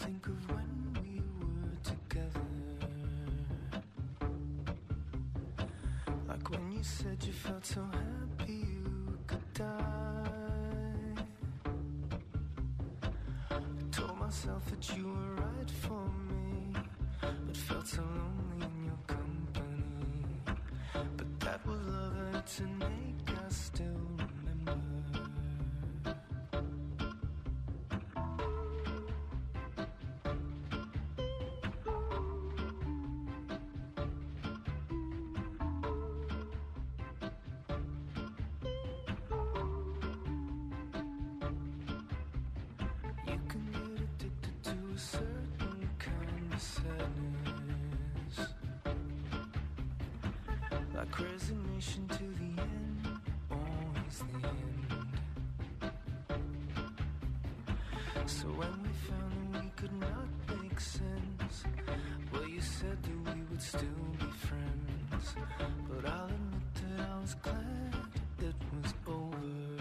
think of when we were together. Like when you said you felt so happy you could die. I told myself that you were right for me, but felt so lonely in your company. But that was love and to make us still remember. Like resignation to the end, always the end. So when we found that we could not make sense, well, you said that we would still be friends. But I'll admit that I was glad it was over.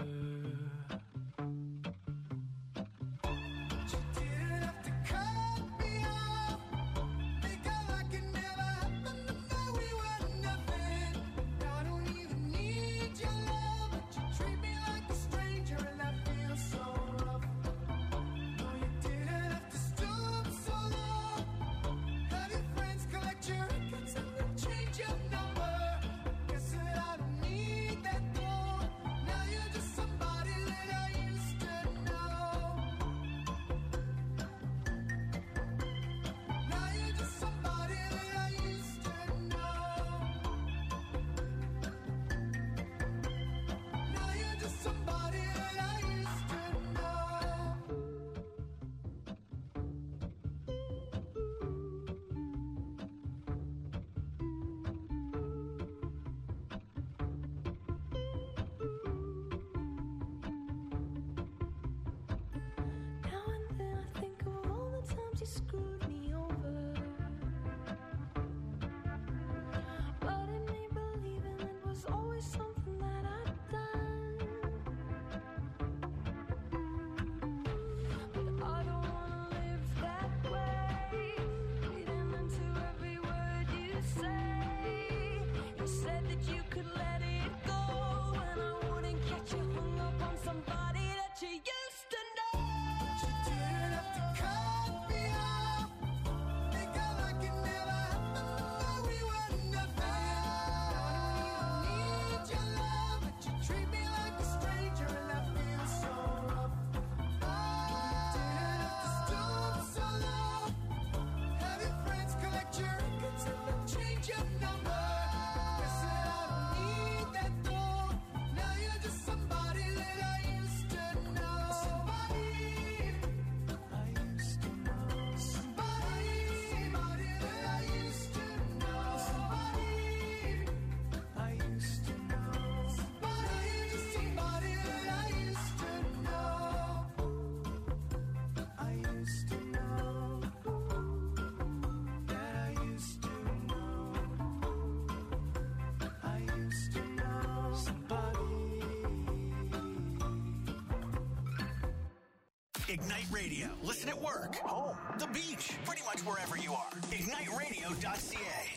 Ignite Radio. Listen at work, home, the beach, pretty much wherever you are. IgniteRadio.ca.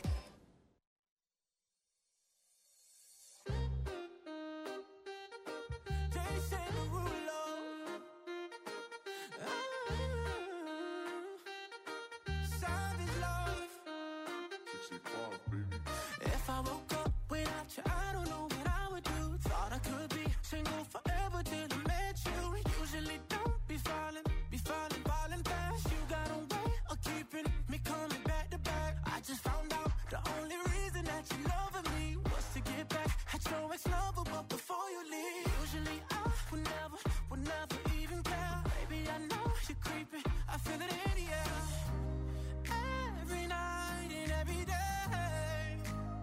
If I woke up without you, I don't know what I would do. Thought I could be single forever till I met you. Usually don't be falling fast. You got a way of keeping me coming back to back. I just found out the only reason that you loving me was to get back at your ex-lover, but before you leave, usually I would never even care. Baby, I know you're creeping, I feel it in the air. Every night and every day,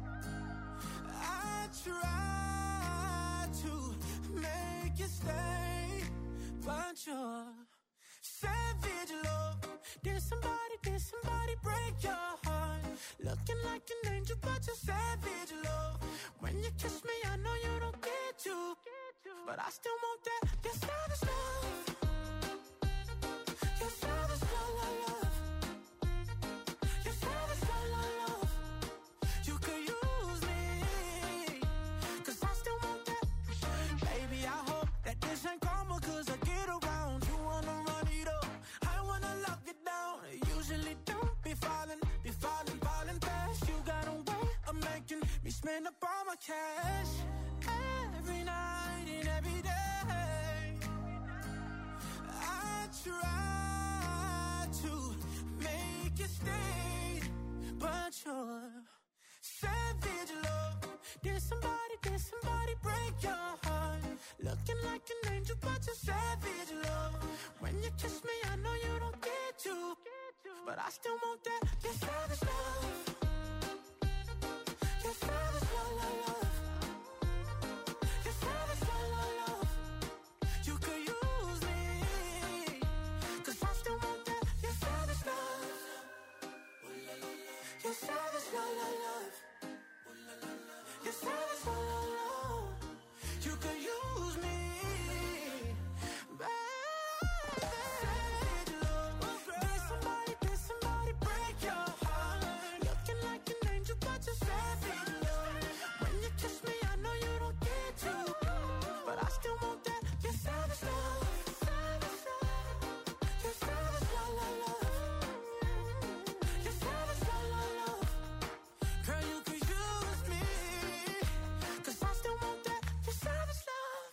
I try to make you stay, but you're savage love. Did somebody break your heart? Looking like an angel, but you're savage love. When you kiss me, I know you don't get to, but I still want that. You're savage love. You're savage love. You spend up all my cash every night and every day. I try to make you stay, but you're savage love. Did somebody break your heart? Looking like an angel, but you're savage love. When you kiss me, I know you don't get to, but I still want that. You're savage love. You're savage love, love, love. You're savage love, love, love. You could use me, 'cause I still want that. You're savage love. You're savage love, love, love. You're savage love, love, love. You could use me, baby. Savage love. Did somebody break your heart? Looking like an angel, but you're savage love. When you kiss me, I know you don't get to, but I still want that. You're savage love. You're savage love, love, love. You're savage love, love, love. Girl, you could use me, 'cause I still want that. You're savage love.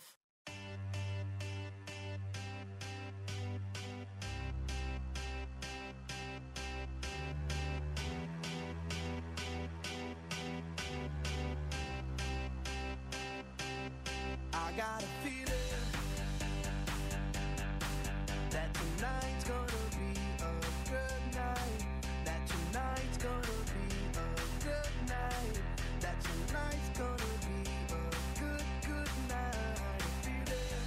I got a feeling that tonight's gonna be a good night. That tonight's gonna be a good night. That tonight's gonna be a good, good night. A feeling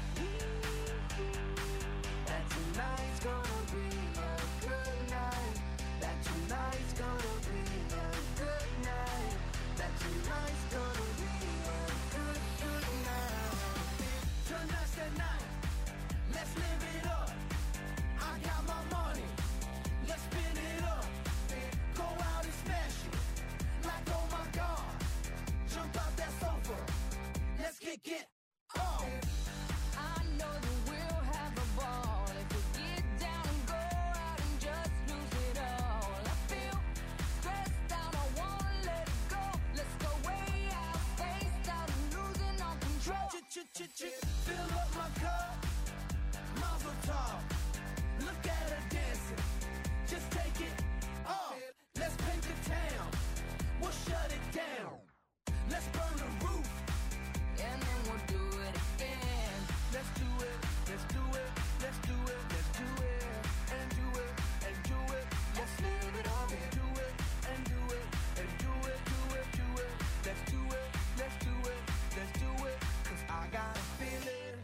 that tonight's gonna be a good night. That tonight's gonna be a good night. That tonight's gonna be a good, good night. Tonight's the night. Let's live it up. I got my money. Let's spin it up. Go out and smash it. Like, oh my God. Jump out that sofa. Let's get oh. I know that we'll have a ball if we get down and go out and just lose it all. I feel stressed out, I wanna let it go. Let's go way out, spaced out and losing all control. Fill up my cup. Mazel tov. Look at her dancing. Just take it off. Let's paint the town. We'll shut it down. Let's burn the roof. And then we'll do it again. Let's do it. Let's do it. Let's do it. Let's do it. And do it. And do it. Let's live it up. And do it. And do it. And do it. Do it. Do it. Let's do it. Let's do it. Let's do it. 'Cause I got a feeling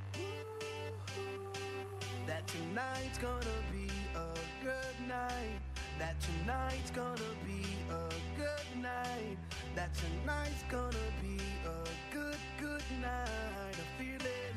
that tonight's gonna be a good night. That tonight's gonna be a good night. That tonight's gonna be a good, good night. A feeling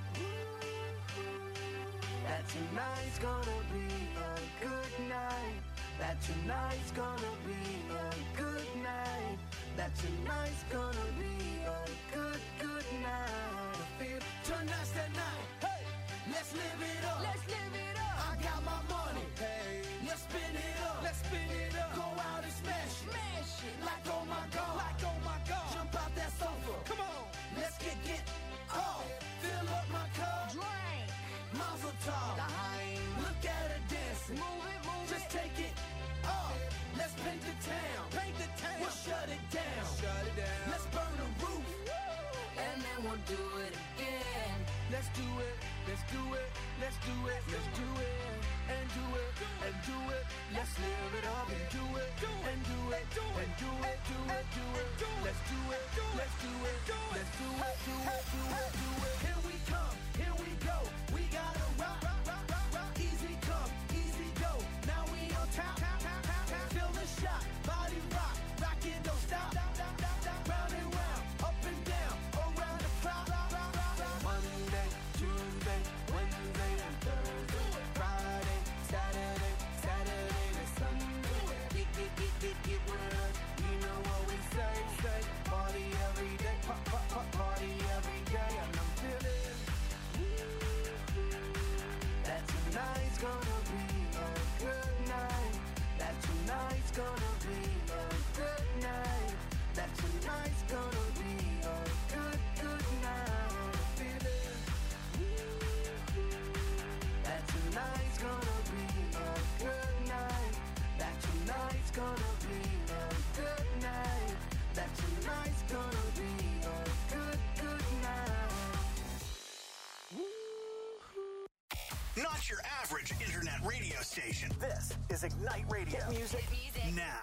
that tonight's gonna be a good night. That tonight's gonna be a good night. That tonight's gonna be a good, good night. I feel tonight's the night. Hey, let's live it up. Let's live it up. I got my money. Hey, let's spin it up. Let's spin it up. Go out and smash it. Smash it. Like oh my God. Like oh my God. Jump out that sofa. Come on. Let's get off. Fill up my cup. Drink. Mazel tov. Dime. Look at her dancing. Move it, move Just it. take it off. Let's paint the town. Paint the town. We'll shut it down. Shut it down. Let's burn the roof. And then we'll do it again. Let's do it. Let's do it. Let's do it. Let's do it. And do it. And do it. Let's live it up and do it. And do it. And do it. Do it. Do it. Let's do it. Let's do it. Let's do it. Do it. Do it. Do it. Here we come. Here we go. We gotta rock. Easy come. Easy go. Now we on top. Feel the shot. Body rock. Rock it. Don't stop. Round and round. Up and down. Around the clock. Monday, Tuesday, Wednesday, and Thursday. Friday, Saturday to Sunday. Get with us. You know what we say. Party every day. Party every day. And I'm not your average internet radio station. This is Ignite Radio. Hit music now.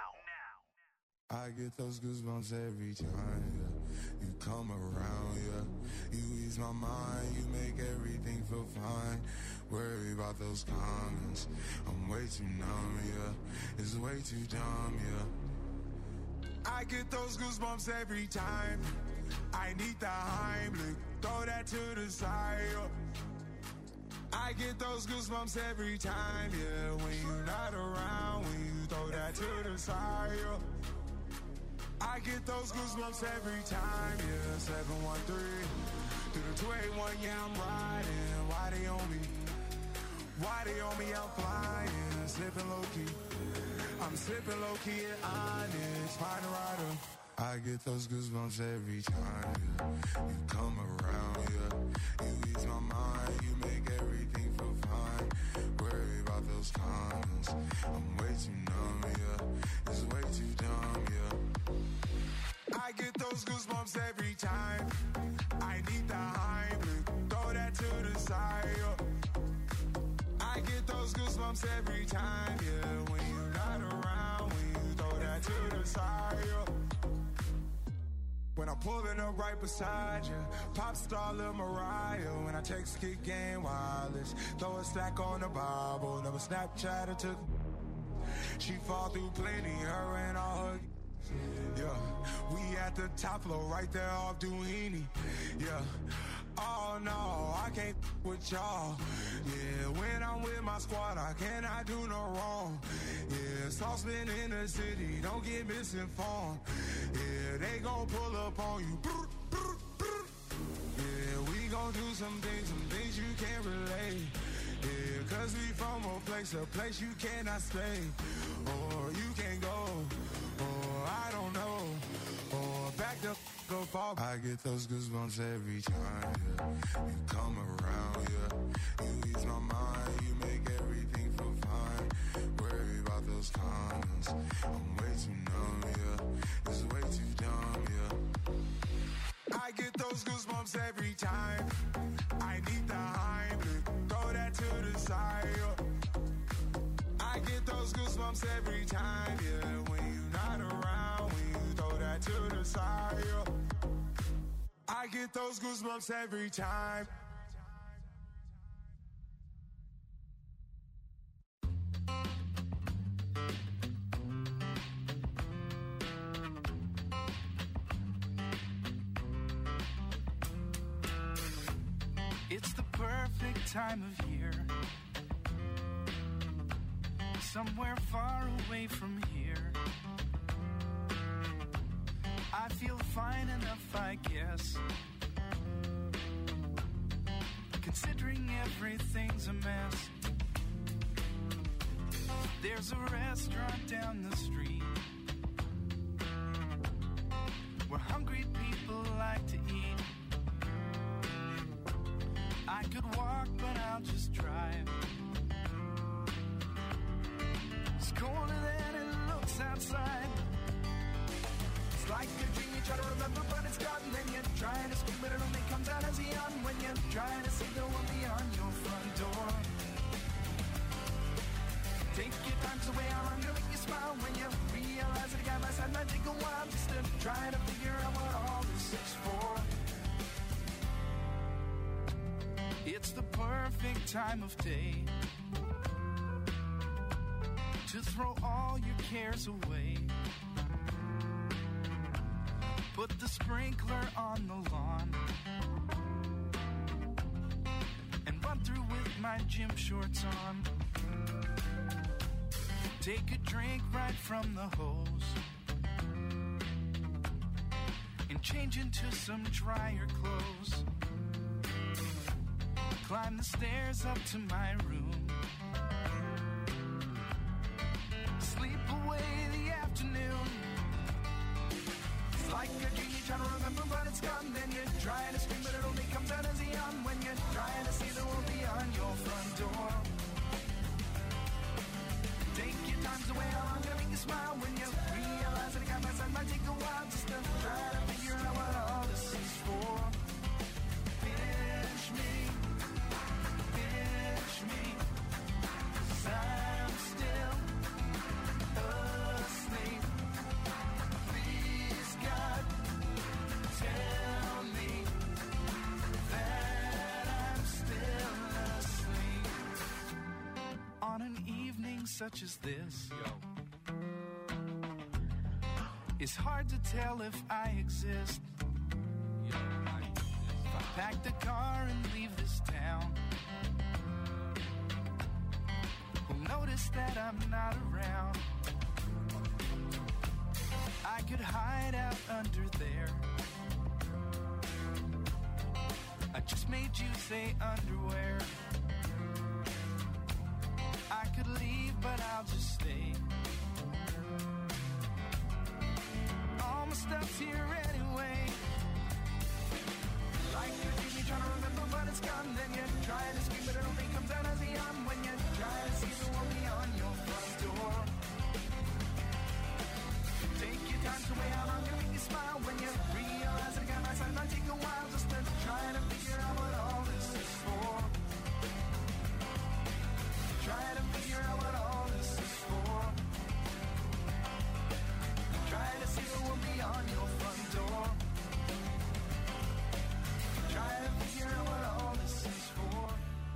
I get those goosebumps every time, yeah. You come around, yeah. You ease my mind, you make everything feel fine. Worry about those comments, I'm way too numb, yeah. It's way too dumb, yeah. I get those goosebumps every time. I need the Heimlich, throw that to the side, yeah. I get those goosebumps every time, yeah. When you're not around, when you throw that to the side, yeah. I get those goosebumps every time, yeah. 713 through the 281, yeah, I'm riding. Why they on me? Why they on me? I'm flying, slipping low key. I'm slipping low key at Onyx, find a rider. I get those goosebumps every time, yeah. You come around, yeah. You ease my mind, you make everything feel fine. Worry about those comments, I'm way too numb, yeah. It's way too dumb, yeah. I get those goosebumps every time. I need the Heimlich, throw that to the side, yeah. I get those goosebumps every time, yeah. When you're not around, when you throw that to the side, yeah. When I'm pulling up right beside you, pop star Lil Mariah. When I text Kick Game Wireless, throw a stack on the Bible. Never Snapchat or took. She fall through plenty, her and all her. Yeah, we at the top floor, right there off Duini. Yeah, oh no, I can't with y'all. Yeah, when I'm with my squad, I cannot do no wrong. Yeah, saucepan in the city, don't get misinformed. Yeah, they gon' pull up on you. Yeah, we gon' do some things you can't relate. Yeah, cause we from a place you cannot stay. Or you can't go, or I don't know, or back the f up. I get those goosebumps every time, yeah. You come around, yeah. You ease my mind, you make everything feel fine. Worry about those comments, I'm way too numb, yeah. It's way too dumb, yeah. I get those goosebumps every time. I need the Heimlich, throw that to the side, yeah. I get those goosebumps every time, yeah. When you're not around, when you throw that to the side, yeah. I get those goosebumps every time. It's the perfect time of year. Somewhere far away from here. I feel fine enough, I guess. Considering everything's a mess. There's a restaurant down the street where hungry people like to eat. I could walk, but I'll just drive. It's colder than it looks outside. It's like a dream you try to remember, but it's gone. Then you try to scream, but it only comes out as a yawn. When you try to say the one beyond your front door. Take your time, so way how long to make you smile. When you realize that a guy by side might take a while just to try to figure out what all this is for. It's the perfect time of day to throw all your cares away. Put the sprinkler on the lawn and run through with my gym shorts on. Take a drink right from the hose and change into some drier clothes. Climb the stairs up to my room. Sleep away the afternoon. It's like a dream you try to remember, but it's gone. Then you try to scream, but it only comes out as a yawn. When you're trying to see the world beyond your front door. Take your time, so way how long to make you smile. When you realize that a guy by side might take a while just to try to figure out what all this is for. Finish me. Finish such as this. It's hard to tell if I exist. If I pack the car and leave this town, who'll notice that I'm not around? I could hide out under there. I just made you say underwear. I could leave, but I'll just stay. All my stuff's here anyway. Like a dream, you're trying to remember, but it's gone. Then you try to scream, but it only comes out as a yawn. When you try to see the one beyond your front door. Take your time to weigh how long you make you smile. When you realize it got nice, it might take a while just to try to figure out what all this is for. Try to figure out what all this is for. Try to see the one beyond your front door. Try to figure out what all this is for.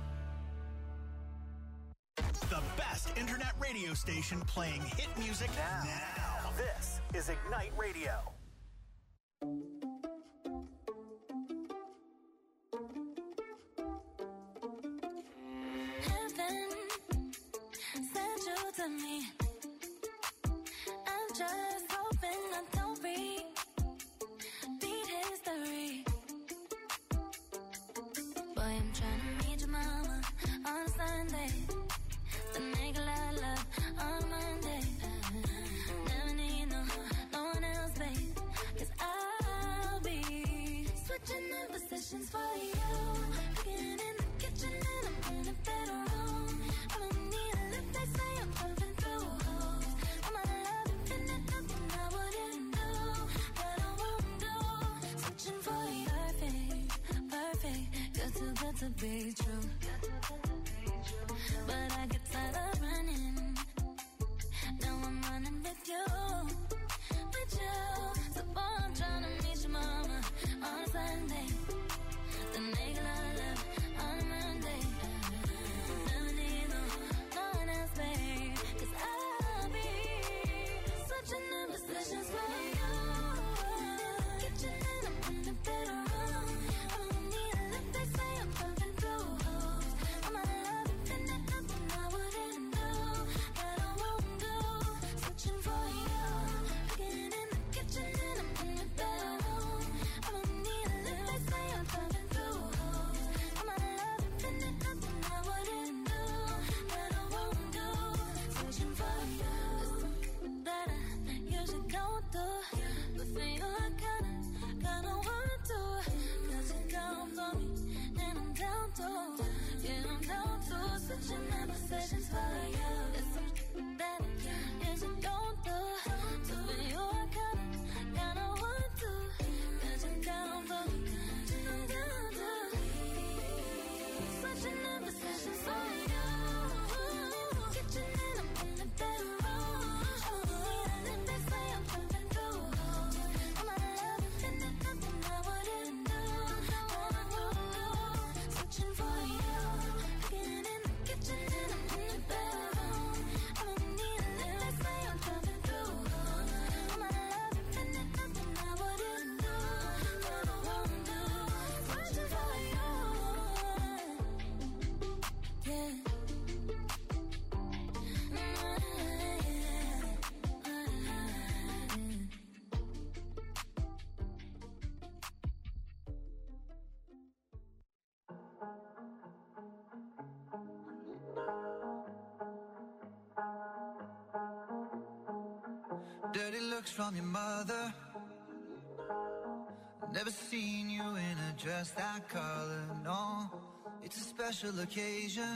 The best internet radio station playing hit music now. This is Ignite Radio. Heaven sent you to me. I'm just hoping I don't repeat history. Boy, I'm trying to meet your mama on Sunday, then make a lot of love on Monday. Never need no one else, babe, 'cause I'll be switching in positions for you. Cooking in the kitchen and I'm in the bedroom. I don't need a lift, they say I'm pumping through holes. I'm my love infinite, nothing I wouldn't do, but I won't do. Switching for you, perfect, good to be true. But I get tired of running. Now I'm running with you. So boy, I'm trying to meet your mama on Sunday, then make a lot of love on Monday. Never need no one else, babe, 'cause I'll be switching in positions for you. Kitchen and I'm in the bedroom. I don't need a lift, they say I'm pumping through holes. I'm my love infinite, nothing I wouldn't do, but I won't do. Switching for you. Cooking in the kitchen and I'm in the bedroom. I don't need a lift, they say I'm pumping through holes. I'm my love infinite, nothing I wouldn't do, but I won't do. Switching for you. That I usually don't do, but for you I kinda want to. 'Cause you count for me and I'm down to, yeah, I'm down to. Switching my positions for you. It's something that I usually don't do, so for you I kinda want to. 'Cause you count for me and I'm down to. Switching my positions for you. Kitchen and I'm in the bedroom. I don't need a lift, they say I'm pumping through holes. I'm my love infinite, nothing I wouldn't do, but I won't do. Switching for you. Cooking in the kitchen and I'm in the bedroom. I don't need a lift, they say I'm pumping through holes. I'm my love infinite, nothing I wouldn't do, but I won't do. Switching for you. Yeah. Dirty looks from your mother. Never seen you in a dress that color, no. It's a special occasion.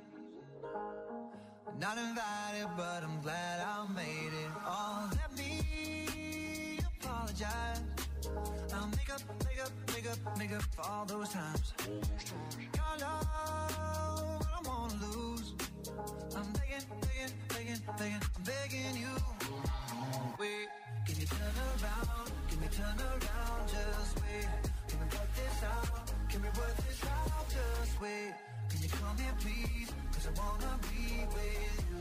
Not invited, but I'm glad I made it. Oh, let me apologize. I'll make up for all those times. Your love, I don't wanna lose. I'm begging, I'm begging you. Wait, can you turn around? Can we turn around? Just wait. Can we work this out? Can we work this out? Just wait. Can you come here, please? 'Cause I wanna be with you.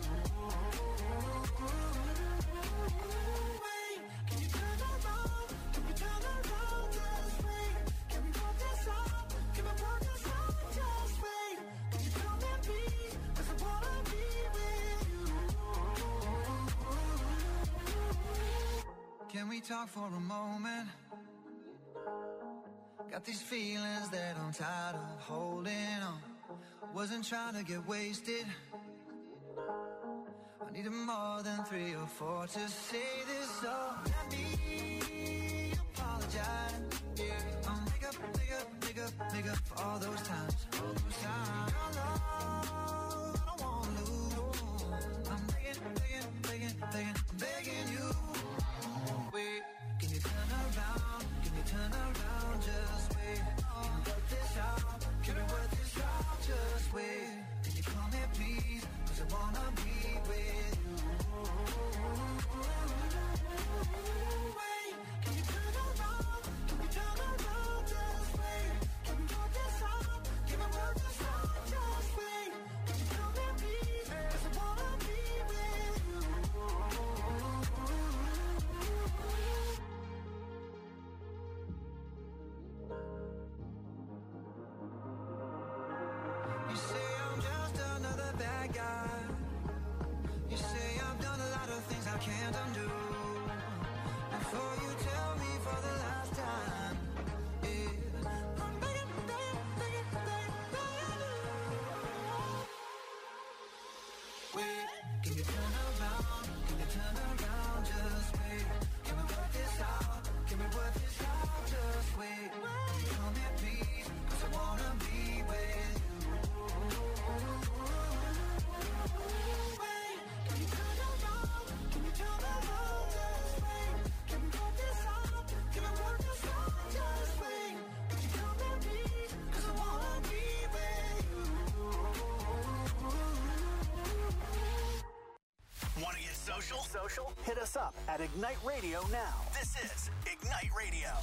Wait, can you turn around? Can we turn around? Just wait. Can we work this out? Can we work this out? Just wait. Can you come here, please? 'Cause I wanna be with you. Can we talk for a moment? Got these feelings that I'm tired of holding on. Wasn't trying to get wasted. I needed more than 3 or 4 to say this, so let me apologize. Yeah, I'm make up for all those times. Your love, I don't wanna lose. I'm begging you. Wait, can you turn around? Can you turn around? Just wait. Can we work this out? Can we work this out? Just wait. Can you come here, please? 'Cause I wanna be with you. Wait, can you turn around? Can we turn around? Just wait. Can we work this out? Can we work this out? Just wait. Can you come here, please? 'Cause I wanna be with you. You say I'm just another bad guy. You say I've done a lot of things I can't undo. Before you tell me for the last time, yeah, I'm begging you. Wait, can you turn around? Can you turn around? Just wait. Can we work this out? Can we work this out? Just wait. Come here, please, 'cause I wanna be with you. Wait, can you turn around? Can you turn around? Just wait. Can we work this out? Can we work this out? Just wait. Can you come here, please? 'Cause I wanna be with you. Want to get social? Hit us up at Ignite Radio now. This is Ignite Radio.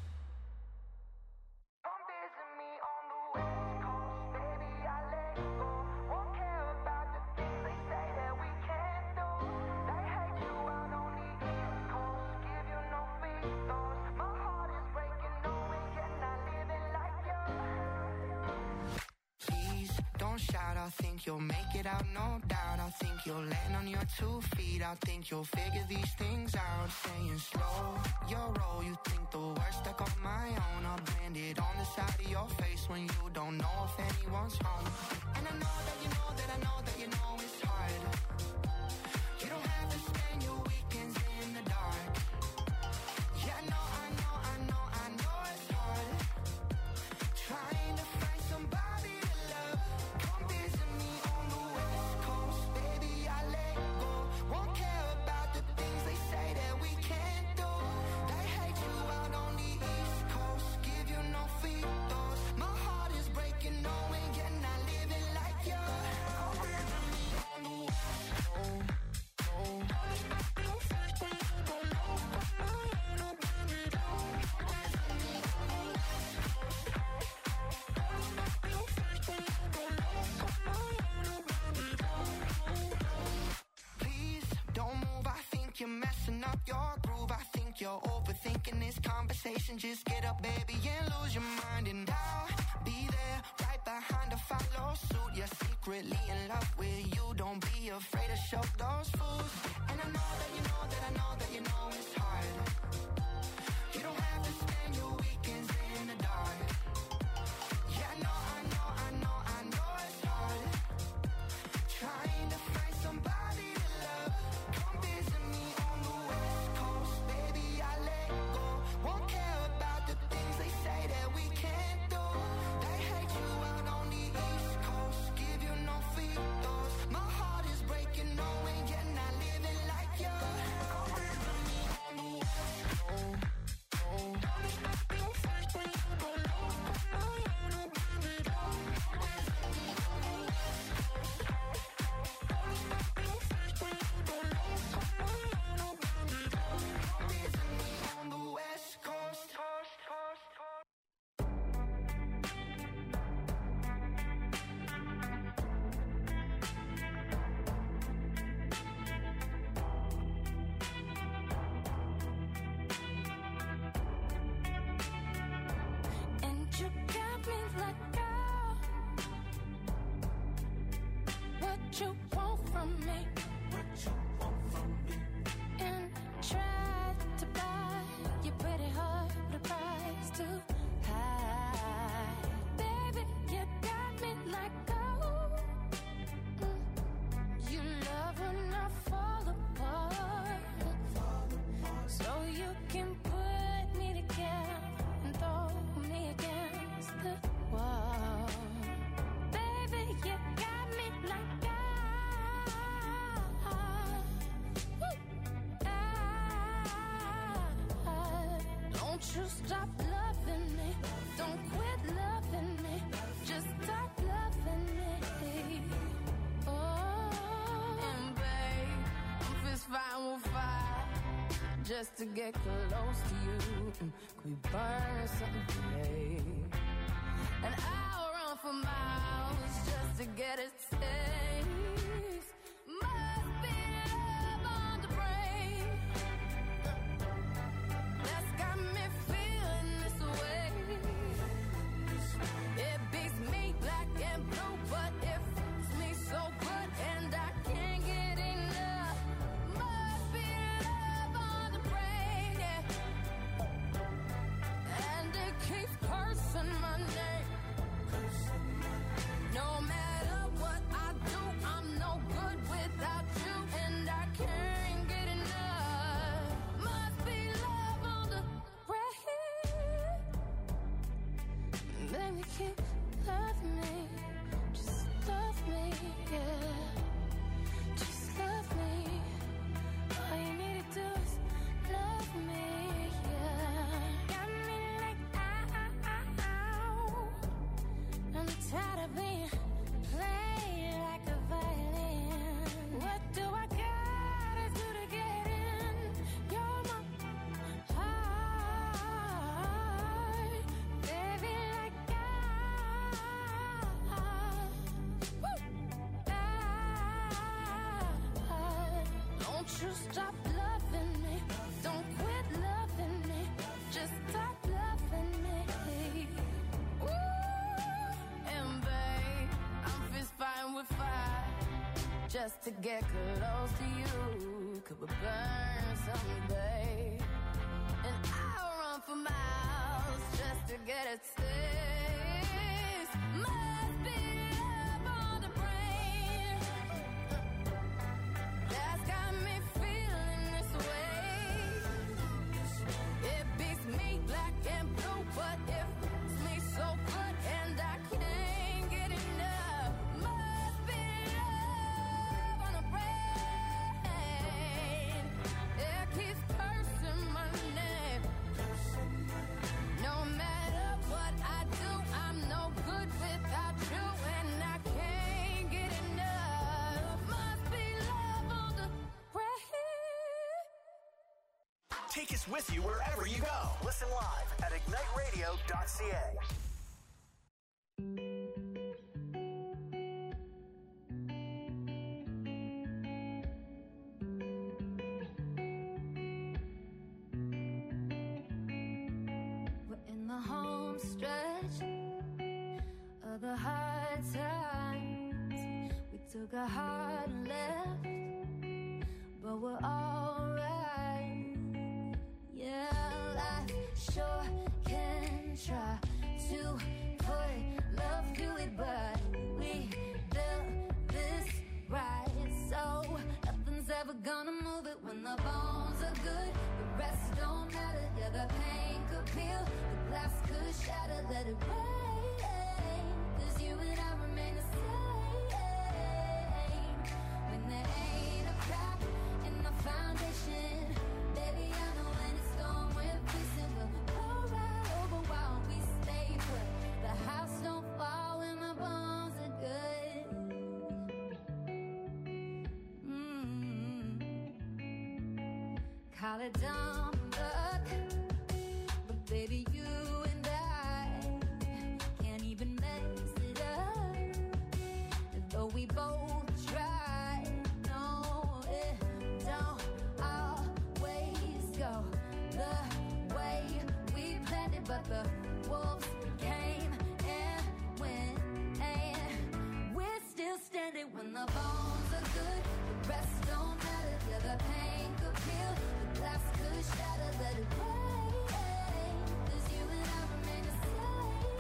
Come visit me on the West Coast, baby, I let go. Won't care about the things they say that we can't do. They hate you out on the East Coast, give you no free throws. My heart is breaking, knowing you're not living like you. Please don't shout, I think you'll make it out, no doubt. I think you'll land on your 2 feet. I think you'll figure these things out. Saying slow your roll, you think the worst stuck on my own. I'll brand it on the side of your face when you don't know if anyone's home. And I know that you know that I know that you know it's hard. You don't have to spend your weekends in the dark. Yeah, I know it's hard. Trying to find somebody to love. Come visit me on the West Coast, baby, I let go. Won't care about the things they say that we can't do. They hate you out on the East Coast, give you no free throws. My heart is breaking, knowing you're not living like you. Come visit me on the West Coast. Please don't move, I think you're messing up your groove. I think you're overthinking this conversation. Just get up, baby, and lose your mind. And I'll be there right behind to follow suit. You're secretly in love with you. Don't be afraid to show those fools. And I know that you know that I know that you know it's hard. You don't have to spend your weekends in the dark. Yeah, I know it's hard. Trying to find somebody to love. Come visit me on the West Coast, baby, I let go. Won't care about the things they say that we can't do. They hate you out on the East Coast, give you no free throws. My heart is breaking, knowing you're not living like you. Come visit me on the West Coast. you stop loving me. Don't quit loving me. Just stop loving me. Oh, and babe, I'm fist fighting with fire just to get close to you. Could we burn something today? And I'll run for miles just to get a taste. Must be love on the brain that's got me feeling this way. It beats me black and blue, but it feels me so good, and I can't get enough. Must be love on the brain, yeah. And it keeps cursing my name. No matter what I do, I'm no good without you, and I can't get enough. Must be love on the brain. Baby, keep loving me. Just love me, yeah. Just love me. All you need to do is love me, yeah. Got me like, ow. I'm tired of being played like a violin. What do I gotta do to get in? You're my heart, baby, like don't you stop loving me. Don't quit loving me. Just stop loving me. Ooh, and babe, I'm fist fighting with fire just to get close to you. Could we burn something, babe? And I'll run for miles just to get a taste. Must be love on the brain that's got me feeling this way. It beats me black and blue, but it feels me so good, and I can't get enough. Must be love on the brain. It keeps cursing my name. No matter what I do, I'm no good without you, and I can't get enough. Must be love on the brain. Take us with you wherever you go. Listen live at igniteradio.ca. We're in the home stretch of the hard times. We took a hard left, but we're alright. Yeah, life sure can try to put love to it, but we built this right, so nothing's ever gonna move it. When the bones are good, the rest don't matter. Yeah, the pain could peel, the glass could shatter. Let it rain, 'cause you and I remain the same. When there ain't a crack in the foundation, baby, I know when it's gone, we're facing. We'll go right over while we stay put. The house don't fall when the bones are good. Call it dumb luck, but baby, you and I can't even mess it up. Though we both try, no, it don't always go the way we planned it, but the wolves came and went, and we're still standing. When the bones are good, the rest don't matter. Yeah, the pain could peel, the glass could shatter. Let it rain, 'cause you and I remain the same.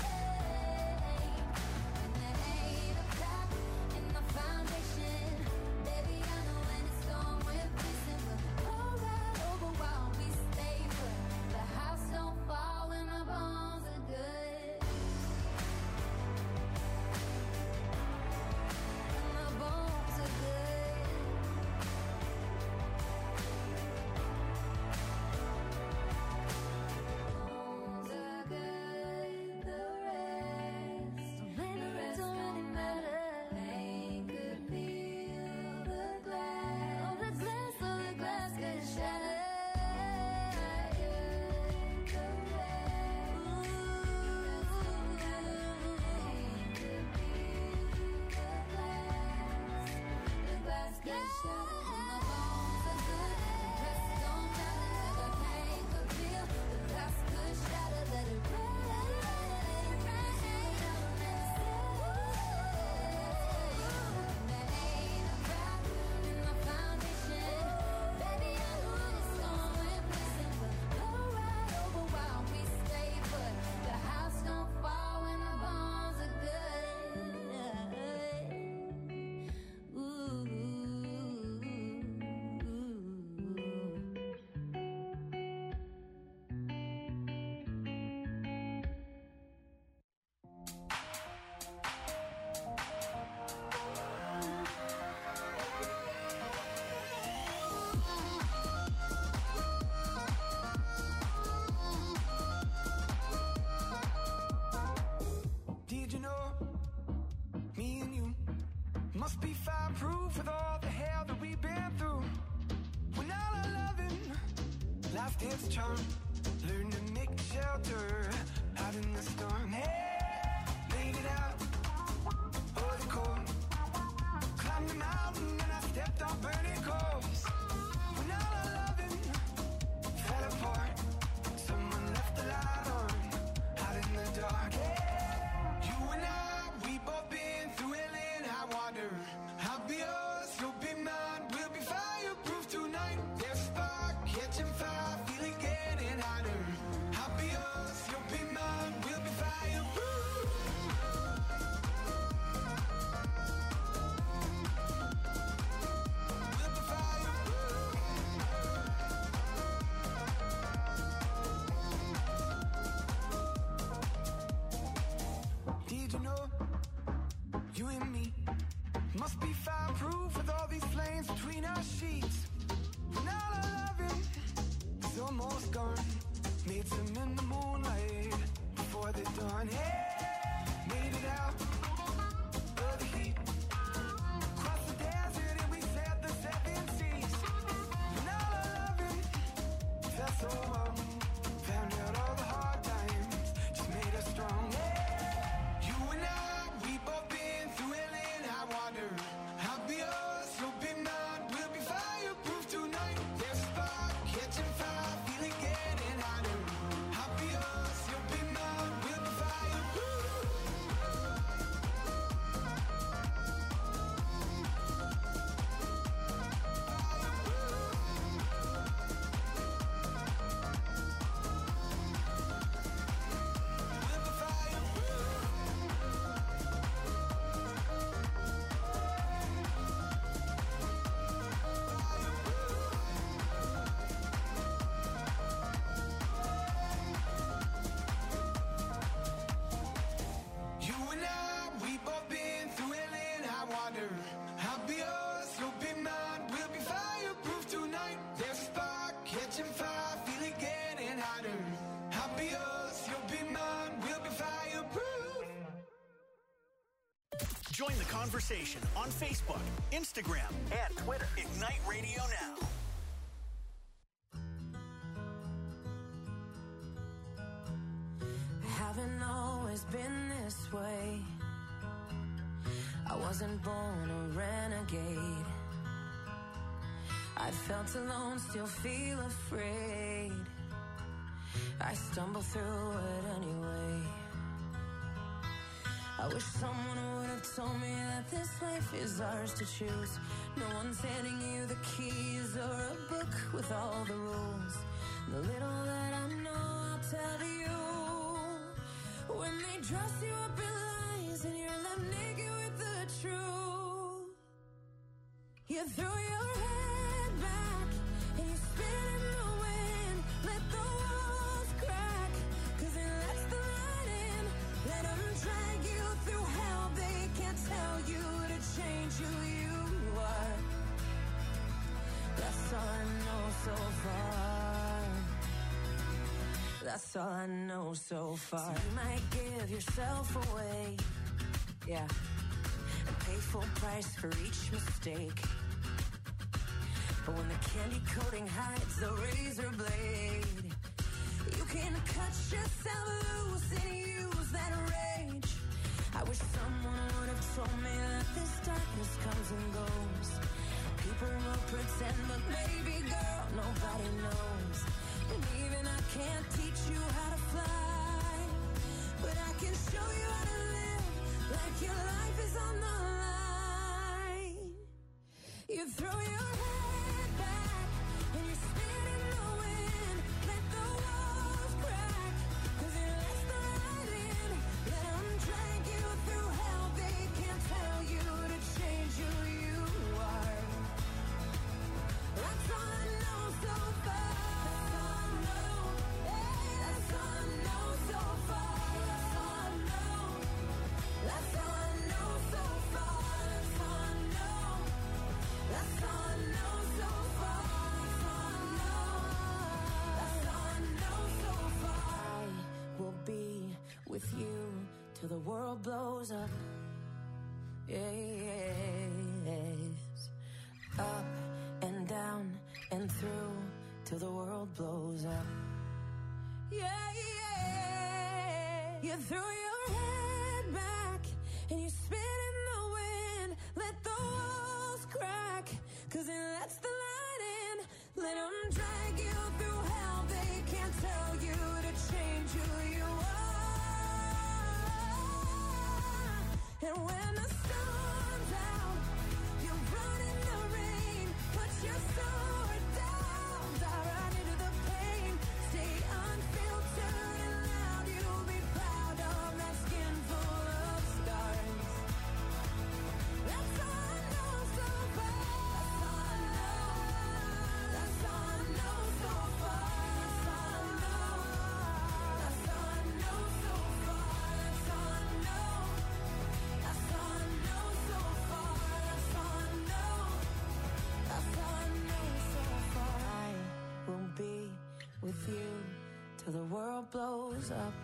When there ain't a crack in the foundation, baby, I know when it's gone, we're facing. We'll go right over while we stay put. The house don't fall when the bones are good. Must be fireproof with all the hell that we've been through. When all our loving lost its charm, learn to make shelter out in the storm. Hey, made it out of the cold. Climbed the mountain and I stepped on burning coals. When all our loving fell apart, someone left the light on out in the dark. Hey, you and I, we both been through hell and high water. I'll be yours, you'll be mine. We'll be fireproof tonight. There's a spark catching fire, feeling getting hotter. I'll be yours, you'll be mine. We'll be fireproof. We'll be fireproof. Did you know you and me must be fireproof with all these flames between our sheets? When all our loving is almost gone, made some in the moonlight before the dawn. Hey, made it out of the heat, crossed the desert and we sailed the 7 seas. When all our loving felt so wrong, found out all the hard times just made us strong. Hey, you and I, we both been through hell and high water. I'll be yours, you'll be mine. We'll be fireproof tonight. There's a spark catching fire, feeling getting hotter. I'll be yours, you'll be mine. We'll be fireproof. We'll be fireproof. You and I, we both been through hell and high water. I'll be yours, you'll be mine. We'll be fireproof tonight. There's a spark catching fire, feeling getting hotter. I'll be yours, you'll be mine. We'll be fireproof. Join the conversation on Facebook, Instagram, and Twitter. Ignite Radio Now. Haven't always been this way. I wasn't born a renegade. I felt alone, still feel afraid. I stumble through it anyway. I wish someone would have told me that this life is ours to choose. No one's handing you the keys or a book with all the rules. The little that I know, I'll tell you. When they dress you up in lies and you're left naked with the truth, you throw your head back and you spin in the wind. Let the walls crack, 'cause it lets the light in. Let them drag you through hell. They can't tell you to change who you are. That's all I know so far. That's all I know so far. So you might give yourself away, yeah, and pay full price for each mistake. But when the candy coating hides the razor blade, you can cut yourself loose and use that rage. I wish someone would have told me that this darkness comes and goes. People will pretend, but baby girl, nobody knows. And even I can't teach you how to fly, but I can show you how to live like your life is on the line. You throw your head back and you spin in the wind. Let the walls crack, 'cause it lets the light in. Let them drag you through hell. They can't tell you to change who you are. That's all I know so far. That's all I know so far. That's all I know. That's all I know so far. That's all I know. That's all I know so far. That's all I know. That's all I know so far. I will be with you till the world blows up. Yeah, yeah. Up and down and through till the world blows up. Yeah, yeah. You threw your head back and you spit in the wind. Let the walls crack, 'cause it lets the light in. Let them drag you through hell. They can't tell you to change who you are. And when the sun's out, you run in the rain. Put your sword down, dive right into the pain. Stay unfiltered and loud. You'll be proud of that skin full of scars. That's all I know so far. That's all I know so far. That's all I know. That's all I know so far. That's all I know. That's all I know so far. That's all I know. That's all I know so far. I will be with you till the world blows up.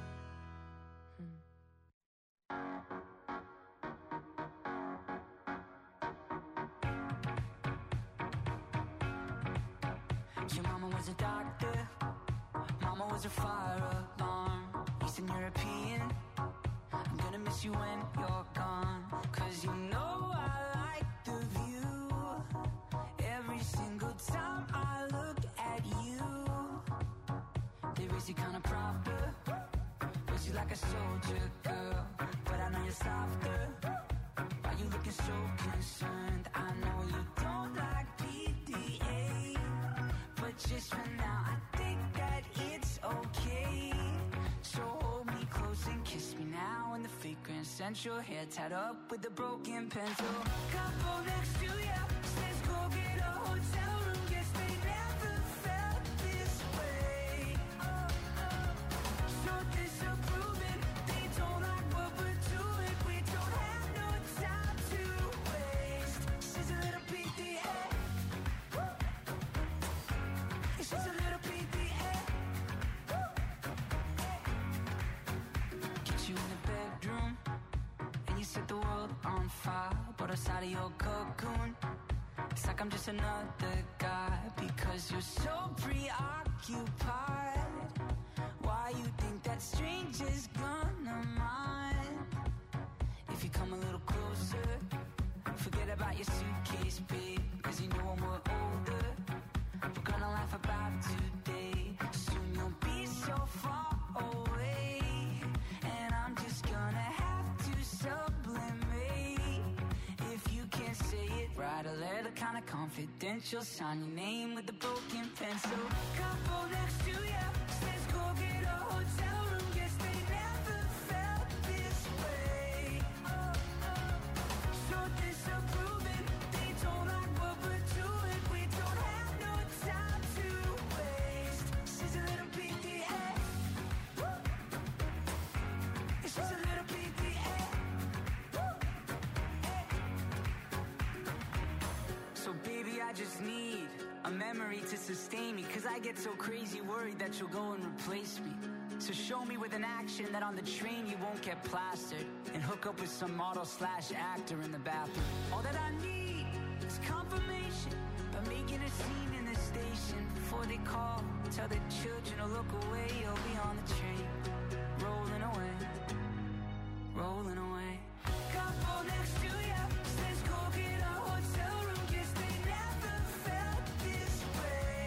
Your mama was a doctor, mama was a fire alarm. Eastern European, I'm gonna miss you when you're gone. 'Cause you know I like the view. Every single time I look at you, they raise you kinda proper, raise you like a soldier girl. But I know you're softer. Why you looking so concerned? I know you don't like PDA, but just for now, I think that it's okay. So hold me close and kiss me now in the fragrance. Scent your hair tied up with a broken pencil. Couple next to you, says go get a hotel room. Guess they never felt this way. So disapproving, they don't like what we're doing. We don't have no time to waste. She's a little PDA. She's a little PDA. Get you in the bedroom and you set the world on fire. But outside of your cocoon, it's like I'm just another guy. Because you're so preoccupied. Why you think that stranger's gonna mind? If you come a little closer, forget about your suitcase, babe. 'Cause you know when we're older, we're gonna laugh about today. Soon you'll be so far away, and I'm just gonna have to sublimate. If you can't say it, write a letter kinda confidential. Sign your name with a broken pencil. Couple next to you, says go get a hotel room. Guess they never felt this way. So disapproving, they don't like what we're doing. We don't have no time to waste. She's a little PDA. She's a little PDA. So baby, I just need a memory to sustain me. 'Cause I get so crazy worried that you'll go and replace me. So show me with an action that on the train you won't get plastered, and hook up with some model/actor in the bathroom. All that I need is confirmation by making a scene in the station. Before they call, tell the children to look away. You'll be on the train, rolling away, rolling away. Couple next to you, says go get a hotel room. Guess they never felt this way.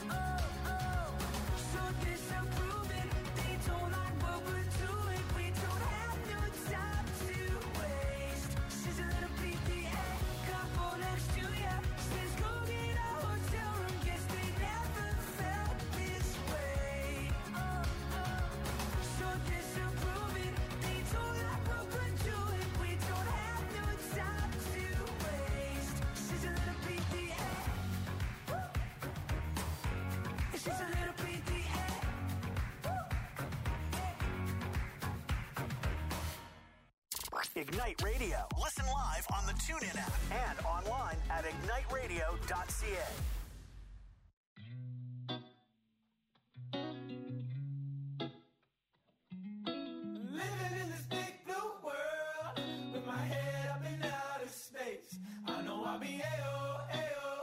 So disapproving, they don't like what we're doing. We don't have no time to waste. She's a little PDA. Couple next to you, says go get a hotel room. Guess they never felt this way. So disapproving, they don't like what we're doing. We don't have no time to waste. She's a little PDA. She's a little PDA. Ignite Radio. Listen live on the TuneIn app and online at igniteradio.ca. Living in this big blue world with my head up in outer space. I know I'll be A-O, A-O.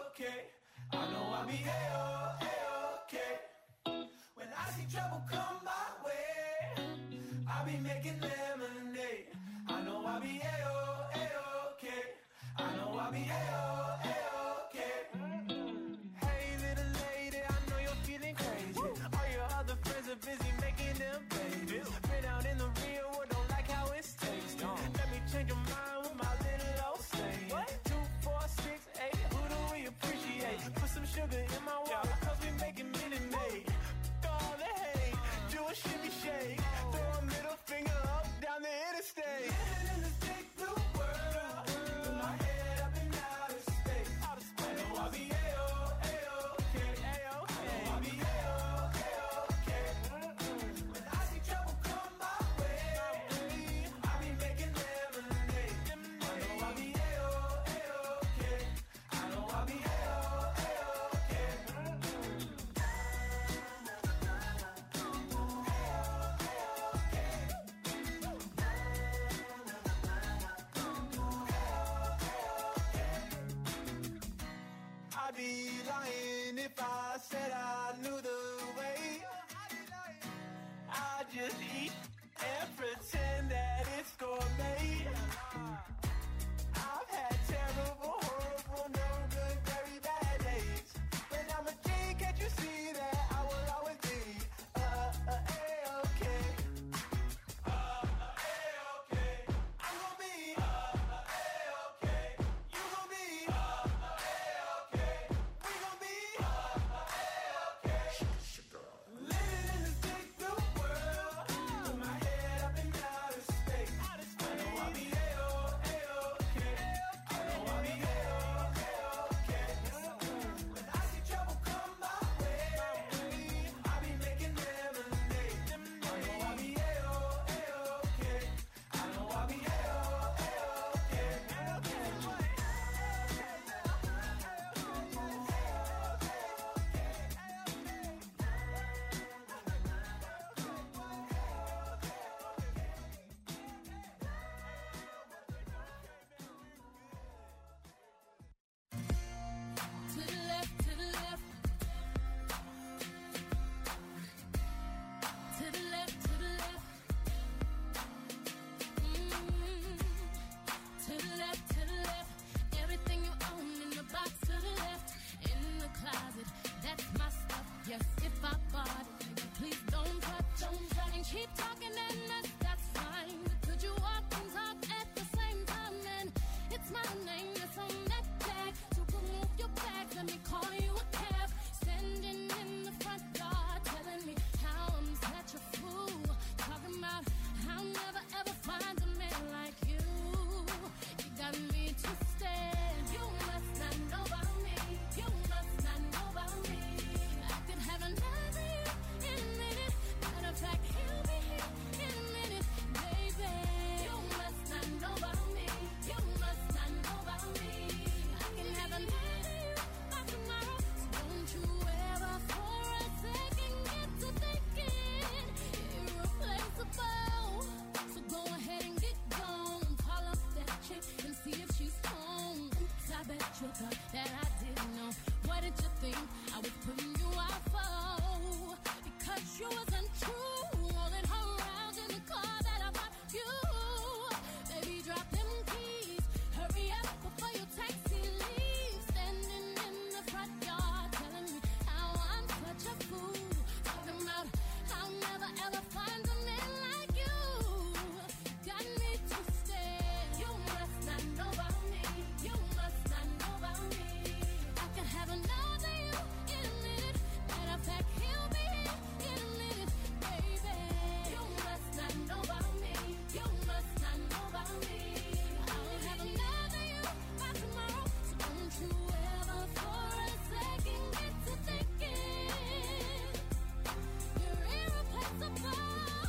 got me twisted. You must not know about me. You must not know about me. I could have another you in a minute. Matter of fact, he'll be here in a minute, baby. You must not know about me. You must not know about me. I can have another you by tomorrow. So don't you ever for a second get to thinking irreplaceable. So go ahead and get gone. Call up that chick and see if she's home. Oops, I bet you thought that I didn't know. What did you think I was putting you out for? Because you wasn't true. Rolling her around in the car that I bought you. Baby, drop them keys. Hurry up before your taxi leaves. Standing in the front yard telling me how I'm such a fool. Talking about I'll never ever find a man like you. Got me twisted. You must not know about me. You must not know about me. I can have another you in a minute. Matter of fact, he'll be here in a minute, baby. You must not know about me. You must not know about me. I'll have another you by tomorrow. So don't you ever for a second get to thinking you're irreplaceable.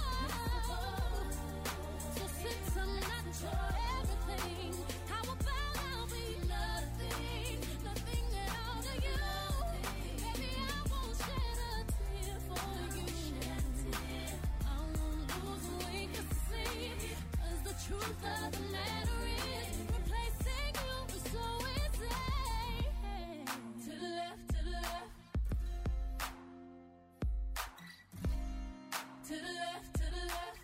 So since I'm not your everything, how about I'll be nothing, nothing at all to you? Baby, I won't shed a tear for you. I won't lose weight to see, 'cause the truth of the matter is, replacing you is so easy. To the left, to the left. To the left, to the left.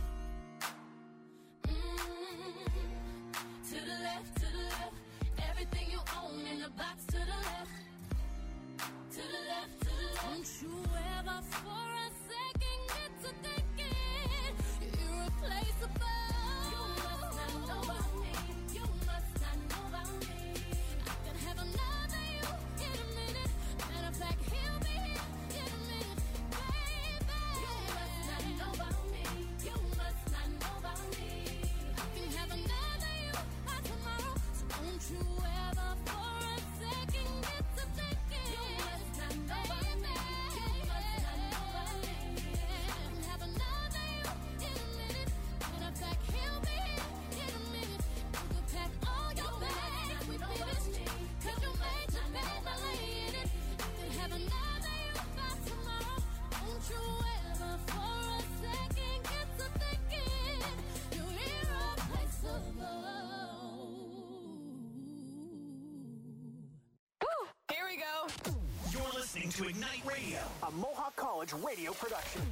To the left, to the left. Everything you own in the box to the left. To the left, to the left. Don't you ever for a second get to thinking you're irreplaceable. You must not know about me. You must not know about me. I can have another you in a minute. Matter of fact, he'll be here in a minute, baby. You must not know about me. You must not know about me. I can have another you by tomorrow. So don't you ever for a second get to thinking you must not know about me. You must not know about me. I can have another you in a minute. Matter of fact, he'll be here in a minute. You can pack all your bags with me, 'cause you made your bed by laying it. I can have another you by tomorrow. Don't you ever for a second get to thinking you're irreplaceable. Here we go. You're listening to Ignite Radio. A Mohawk College radio production.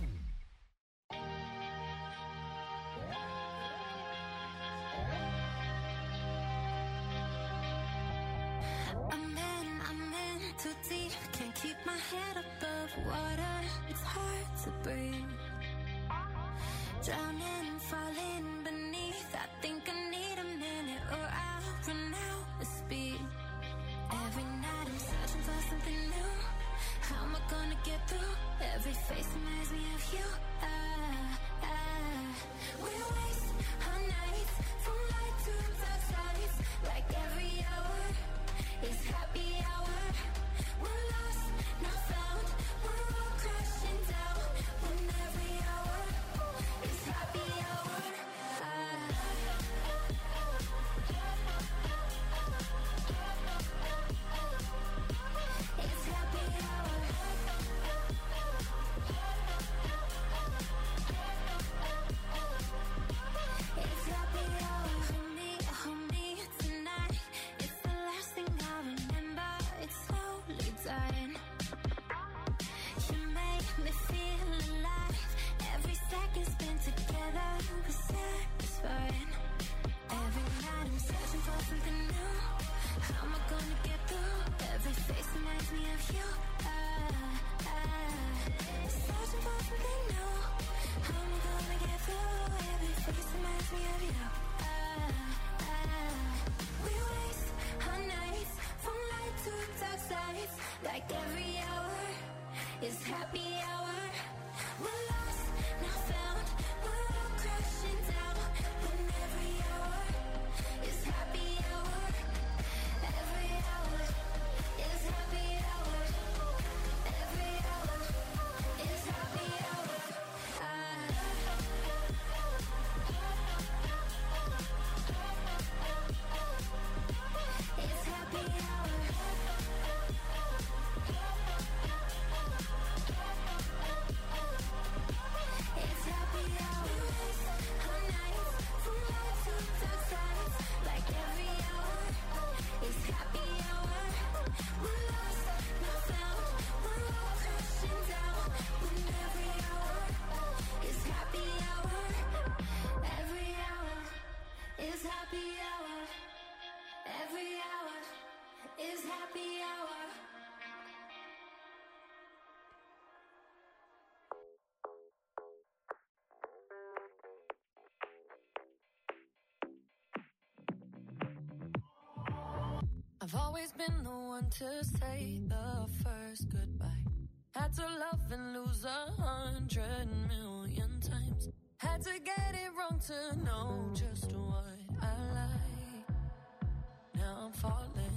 I'm in too deep, can't keep my head above water. It's hard to breathe. Drowning, falling beneath. I think I need a minute or I'll run out of speed. Every night I'm searching for something new. How am I gonna get through? Every face reminds me of you. We waste our nights from light to dark sides. Like every hour is happy hour. We're lost, not found. We're all crashing down. When every hour is happy hour. It's happy hour. It's happy hour. Hold me tonight. It's the last thing I remember. It's slowly dying. You make me feel alive. Every second spent together was satisfying. Every night I'm searching for something new. How am I gonna get through? Every face reminds me of you. Searching for something new. How am I gonna get through? Every face reminds me of you. We waste our nights from light to dark sides. Like every hour is happy hour. We're lost, not found. We're all crashing down. When every hour is happy I've always been the one to say the first goodbye. Had to love and lose 100 million times. Had to get it wrong to know just what I like. Now I'm falling.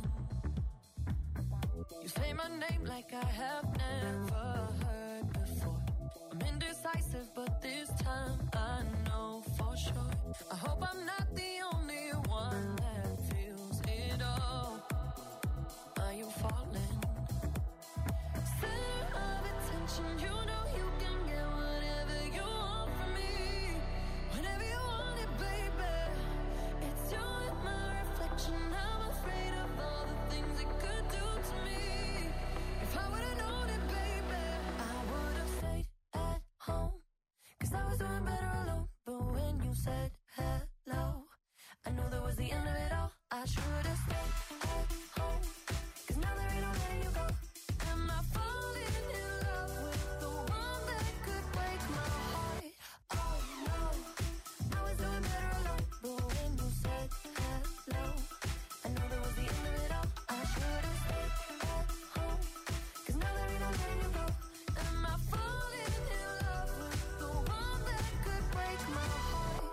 You say my name like I have never heard before. I'm indecisive, but this time I know for sure. I hope I'm not the only one that feels it all. Are you falling? Center of attention, you know you can get whatever you want from me. Whenever you want it, baby. It's you and my reflection. I'm afraid of all the things it could do to me. If I would've known it, baby, I would've stayed at home. 'Cause I was doing better alone. But when you said hello, I knew that was the end of it all. I should've stayed at home. 'Cause now there ain't no letting you go. Am I falling in love with the one that could break my heart? Oh no, I was doing better alone. But when you said hello, I knew that was the end of it all. I should've stayed at home. 'Cause now there ain't no letting you go. Am I falling in love with the one that could break my heart?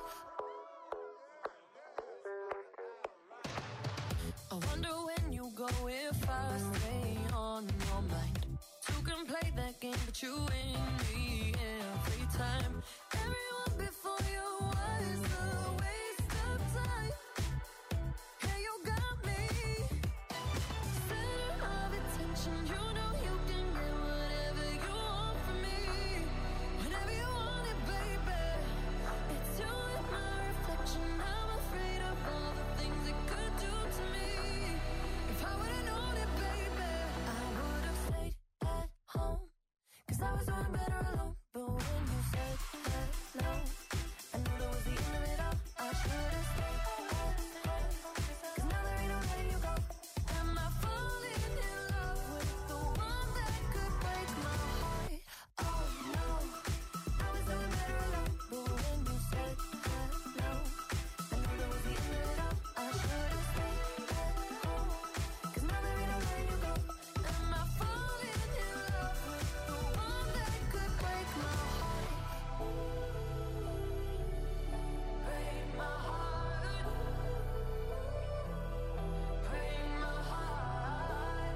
I wonder when you go if I stay on your mind. Two can play that game, but you win me every time. Everyone before you was a waste of time. Hey, you got me. Center of attention, you know you can get whatever you want from me. Whenever you want it, baby. It's you and my reflection. I'm afraid of all the things it could do to me. If I would've known it, baby, I would've stayed at home. 'Cause I was doing better alone. But when you said hello, I knew that was the end of it all. I should've stayed at home. 'Cause now there ain't no letting you go. Am I falling in love with the one that could break my heart? Oh no, I was doing better alone. But when you said hello, I knew that was the end of it all. I should've stayed at home. 'Cause now there ain't no letting you go. Am I falling in love with the one that could break my heart? Break my heart. Break my heart.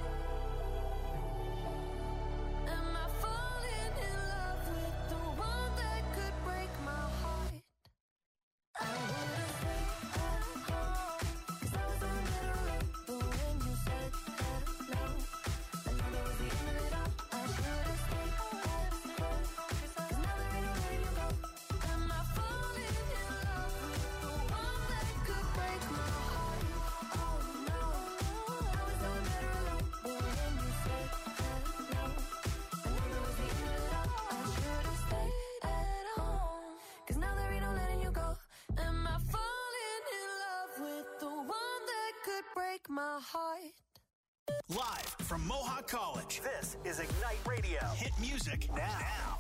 Am I falling in love with the one that could break my heart? I would've stayed at home. 'Cause I was doing better alone. But when you said hello, I knew that was the end of it all. I should've stayed at home. 'Cause now there ain't no letting you go. Am I falling in love with the one that could break my heart? Oh no, I was doing better alone. But when you said hello, I knew that was the end of it all. I should've stayed at home. 'Cause now there ain't no letting you go. Am I falling in love with the one that could break my heart? Live from Mohawk College, this is Ignite Radio. Hit music now.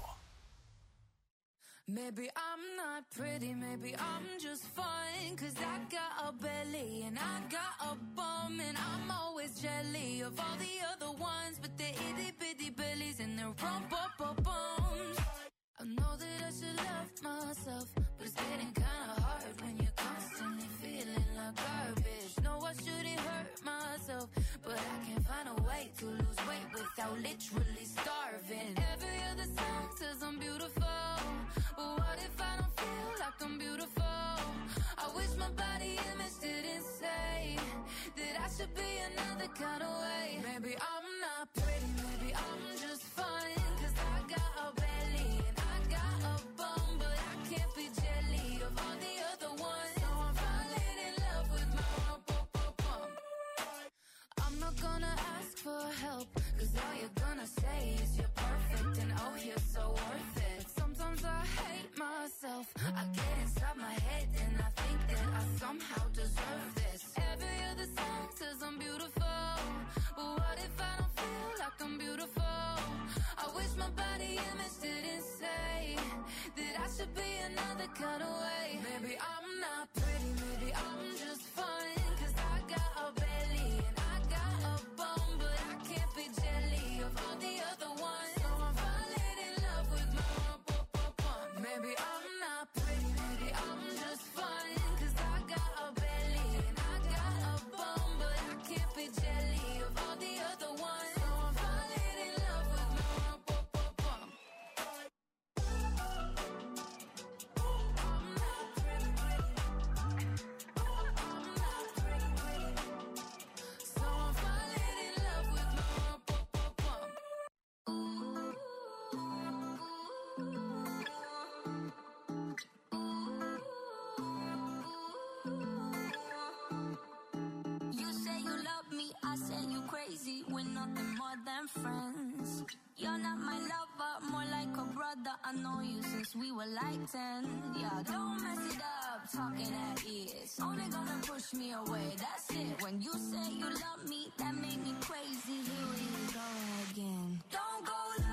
Maybe I'm not pretty, maybe I'm just fine. 'Cause I got a belly and I got a bum. And I'm always jelly of all the other ones. But they're itty bitty bellies and their rump-up-bums. I know that I should love myself, but it's getting kinda hard when you're constantly feeling like garbage. No, I shouldn't hurt myself, but I can't find a way to lose weight without literally starving. Every other song says I'm beautiful, but what if I don't feel like I'm beautiful? I wish my body image didn't say that I should be another kind of way. Maybe I'm not pretty, maybe I'm just fine. 'Cause I got a belly and I got a bum, but I can't be jelly of all the other ones. So I'm falling in love with my bum. I'm not gonna ask for help, 'cause all you're gonna say is you're perfect and oh, you're so worth it. But sometimes I hate myself. I get inside my head and I think that I somehow deserve this. Every other song says I'm beautiful, but what if I don't feel like I'm beautiful? I wish my body image didn't say that I should be another kind of way. Maybe I'm not pretty, maybe I'm just fine. 'Cause I got a belly and I got crazy, we're nothing more than friends. You're not my lover, more like a brother. I know you since we were like 10. Yeah, don't mess it up, talking at ears. Only gonna push me away, that's it. When you say you love me, that made me crazy. Here we go again. Don't go